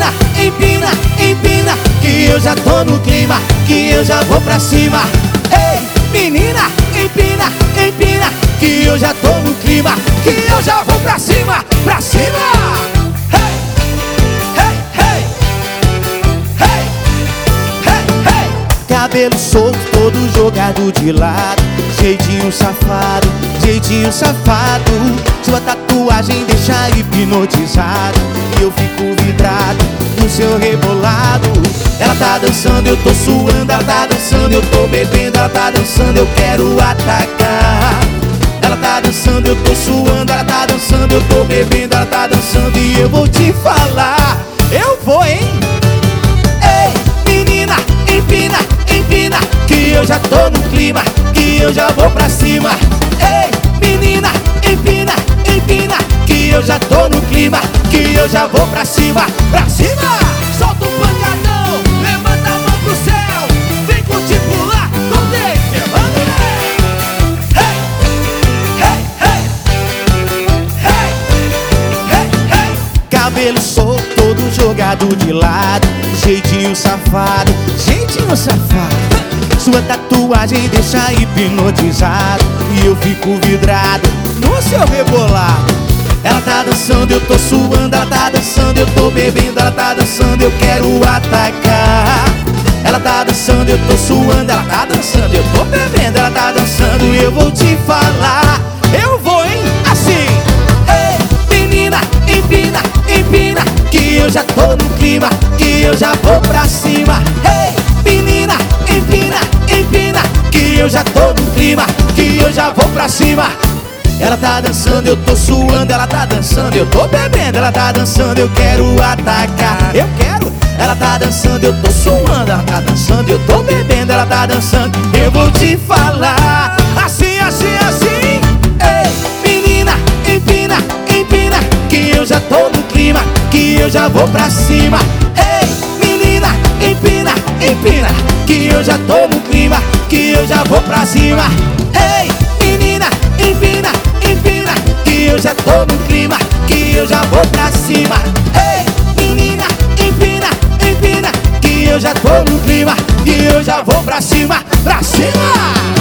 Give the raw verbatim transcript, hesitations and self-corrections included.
empina, empina, empina, que eu já tô no clima, que eu já vou pra cima. Ei, menina, empina, empina, que eu já tô no clima, que eu já vou pra cima, pra cima. Hey, hey, hey, hey, hey, hey. Cabelo solto, todo jogado de lado, jeitinho safado, jeitinho safado. Sua tatuagem deixa hipnotizado e eu fico vidrado no seu rebolado. Ela tá dançando, eu tô suando, ela tá dançando, eu tô bebendo, ela tá dançando, eu quero atacar. Ela tá dançando, eu tô suando, ela tá dançando, eu tô bebendo, ela tá dançando e eu vou te falar, eu vou, hein? Ei, menina, empina, empina, que eu já tô no clima, que eu já vou pra cima. Ei, menina, empina, empina, que eu já tô no clima, que eu já vou pra cima, pra cima. Solta o pancadão, levanta a mão pro céu, vem curtir pular com Deus, hey, hey, hey, hey, hey, hey. Cabelo solto, todo jogado de lado, jeitinho safado, jeitinho safado. Sua tatuagem deixa hipnotizado e eu fico vidrado no seu rebolado. Ela tá dançando, eu tô suando, ela tá dançando, eu tô bebendo, ela tá dançando, eu quero atacar. Ela tá dançando, eu tô suando, ela tá dançando, eu tô bebendo, ela tá dançando e eu vou te falar, eu vou, hein? Assim. Ei, menina, empina, empina, que eu já tô no clima, que eu já vou pra cima. Ei, menina, empina, empina, que eu já tô no clima, que eu já vou pra cima. Ela tá dançando, eu tô suando, ela tá dançando, eu tô bebendo, ela tá dançando, eu quero atacar, eu quero. Ela tá dançando, eu tô suando, ela tá dançando, eu tô bebendo, ela tá dançando, eu vou te falar, assim, assim, assim. Ei, menina, empina, empina, que eu já tô no clima, que eu já vou pra cima. Ei, menina, empina, empina, que eu já tô no clima, que eu já vou pra cima. Ei, menina, empina, empina, que eu já tô no clima, que eu já vou pra cima. Ei, menina, empina, empina, que eu já tô no clima, que eu já vou pra cima, pra cima.